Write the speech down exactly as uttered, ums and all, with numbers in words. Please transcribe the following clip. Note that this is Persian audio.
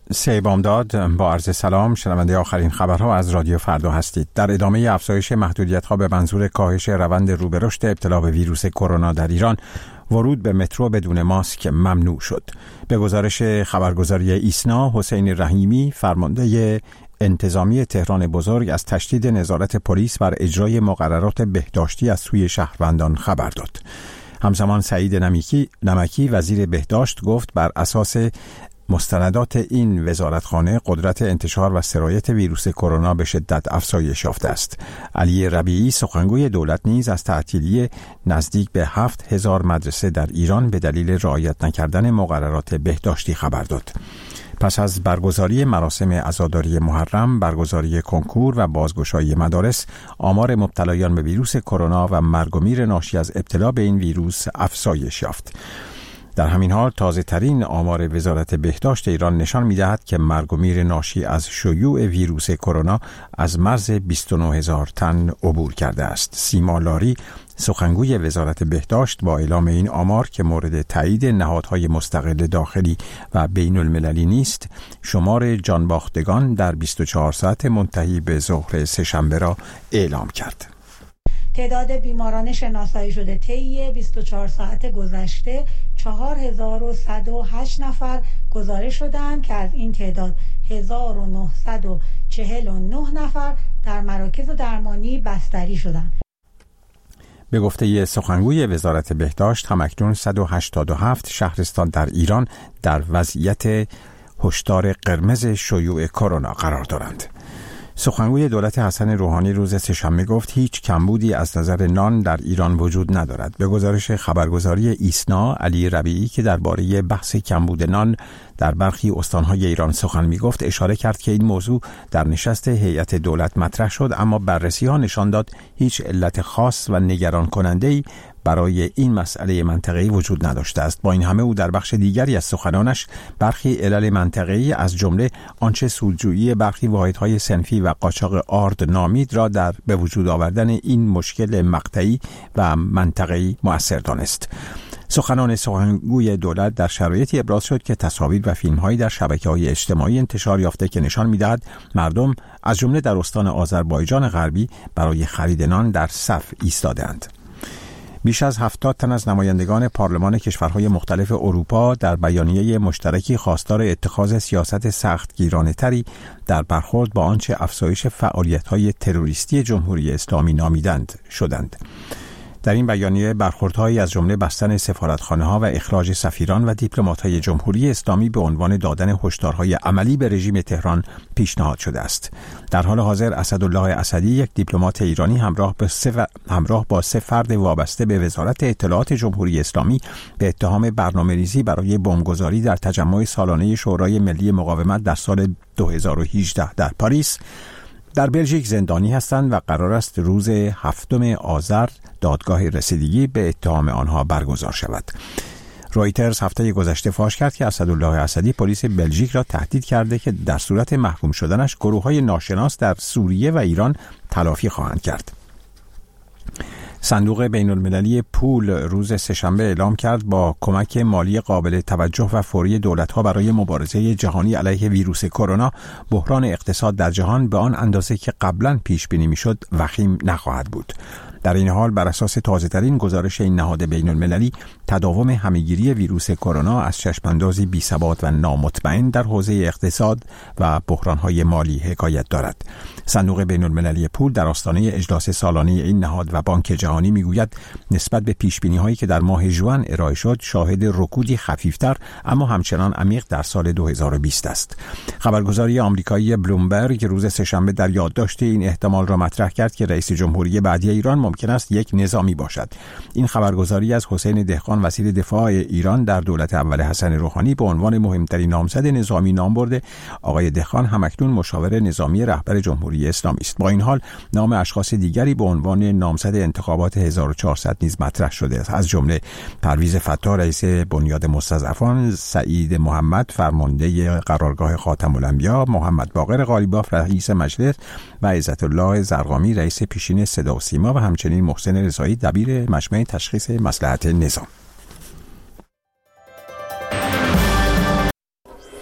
سه بامداد با عرض سلام، شنونده آخرین خبرها از رادیو فردا هستید. در ادامه افزایش محدودیت‌ها به منظور کاهش روند رو به رشد ابتلا به ویروس کرونا در ایران، ورود به مترو بدون ماسک ممنوع شد. به گزارش خبرگزاری ایسنا، حسین رحیمی، فرمانده انتظامی تهران بزرگ، از تشدید نظارت پلیس بر اجرای مقررات بهداشتی از سوی شهروندان خبر داد. همزمان سعید نمکی, نمکی وزیر بهداشت گفت بر اساس مستندات این وزارتخانه قدرت انتشار و سرایت ویروس کرونا به شدت افزایش یافته است. علی ربیعی سخنگوی دولت نیز از تعطیلی نزدیک به هفت هزار مدرسه در ایران به دلیل رعایت نکردن مقررات بهداشتی خبر داد. پس از برگزاری مراسم عزاداری محرم، برگزاری کنکور و بازگشایی مدارس، آمار مبتلایان به ویروس کرونا و مرگ و میر ناشی از ابتلا به این ویروس افزایش یافت. در همین حال تازه ترین آمار وزارت بهداشت ایران نشان می دهد که مرگ و میر ناشی از شیوع ویروس کرونا از مرز بیست و نه هزار تن عبور کرده است. سیما لاری سخنگوی وزارت بهداشت با اعلام این آمار که مورد تایید نهادهای مستقل داخلی و بین المللی نیست، شمار جانباختگان در بیست و چهار ساعت منتهی به ظهر سه‌شنبه را اعلام کرد. تعداد بیماران شناسایی شده طی بیست و چهار ساعت گذشته چهار هزار و صد و هشت نفر گزارش شدند که از این تعداد هزار و نهصد و چهل و نه نفر در مراکز درمانی بستری شدند. به گفته سخنگوی وزارت بهداشت، همکنون صد و هشتاد و هفت شهرستان در ایران در وضعیت هشدار قرمز شیوع کرونا قرار دارند. سخنگوی دولت حسن روحانی روز سه‌شنبه گفت هیچ کمبودی از نظر نان در ایران وجود ندارد. به گزارش خبرگزاری ایسنا، علی ربیعی که درباره بحث کمبود نان در برخی استانهای ایران سخن می گفت، اشاره کرد که این موضوع در نشست هیئت دولت مطرح شد، اما بررسی ها نشان داد هیچ علت خاص و نگران کننده‌ای برای این مسئله منطقه‌ای وجود نداشته است. با این همه او در بخش دیگری از سخنانش برخی علل منطقه‌ای از جمله آنچه سودجویی برخی واحدهای صنفی و قاچاق آرد نامید را در به وجود آوردن این مشکل مقطعی و منطقه‌ای مؤثر دانست. سخنان سخنگوی دولت در شرایطی ابراز شد که تصاویر و فیلم‌هایی در شبکه‌های اجتماعی انتشار یافته که نشان می‌دهد مردم از جمله در استان آذربایجان غربی برای خرید نان در صف ایستاده‌اند. بیش از هفتاد تن از نمایندگان پارلمان کشورهای مختلف اروپا در بیانیه مشترکی خواستار اتخاذ سیاست سختگیرانه‌تری در برخورد با آنچه افزایش فعالیت‌های تروریستی جمهوری اسلامی نامیدند شدند. در این بیانیه برخوردهایی از جمله بستن سفارتخانه‌ها و اخراج سفیران و دیپلمات‌های جمهوری اسلامی به عنوان دادن هشدارهای عملی به رژیم تهران پیشنهاد شده است. در حال حاضر اسدالله اسدی، یک دیپلمات ایرانی، همراه با سه همراه با سه فرد وابسته به وزارت اطلاعات جمهوری اسلامی به اتهام برنامه‌ریزی برای بمبگذاری در تجمع سالانه شورای ملی مقاومت در سال دو هزار و هجده در پاریس در بلژیک زندانی هستند و قرار است روز هفتم آذر دادگاه رسیدگی به اتهام آنها برگزار شود. رویترز هفته گذشته فاش کرد که اسدالله اسدی پلیس بلژیک را تهدید کرده که در صورت محکوم شدنش گروه‌های ناشناس در سوریه و ایران تلافی خواهند کرد. صندوق بین المللی پول روز سه‌شنبه اعلام کرد با کمک مالی قابل توجه و فوری دولت‌ها برای مبارزه جهانی علیه ویروس کرونا، بحران اقتصاد در جهان به آن اندازه که قبلاً پیش بینی می‌شد وخیم نخواهد بود. در این حال بر اساس تازه‌ترین گزارش این نهاد بین المللی، تداوم همه‌گیری ویروس کرونا از چشم‌اندازی بی‌ثبات و نامطمئن در حوزه اقتصاد و بحران‌های مالی حکایت دارد. صندوق بین المللی پول در آستانه اجلاس سالانه این نهاد و بانک جهانی میگوید نسبت به پیش‌بینی‌هایی که در ماه ژوئن ارائه شد، شاهد رکودی خفیفتر اما همچنان عمیق در سال دو هزار و بیست است. خبرگزاری آمریکایی بلومبرگ روز سه‌شنبه در یادداشت این احتمال را مطرح کرد که رئیس جمهوری بعدی ایران ممکن است یک نظامی باشد. این خبرگزاری از حسین دهقان، وزیر دفاع ایران در دولت اول حسن روحانی، به عنوان مهمترین نامزد نظامی نام برده. آقای دهقان همکنون مشاور نظامی رهبر جمهوری اسلامی است. با این حال نام اشخاص دیگری به عنوان نامزد انتخابات هزار و چهارصد نیز مطرح شده است، از جمله پرویز فتاح رئیس بنیاد مستضعفان، سعید محمد فرمانده قرارگاه خاتم الانبیا، محمد باقر قالیباف رئیس مجلس و عزت الله زرقامی رئیس پیشین صدا و سیما و همچنین محسن رضایی دبیر مجمع تشخیص مصلحت نظام.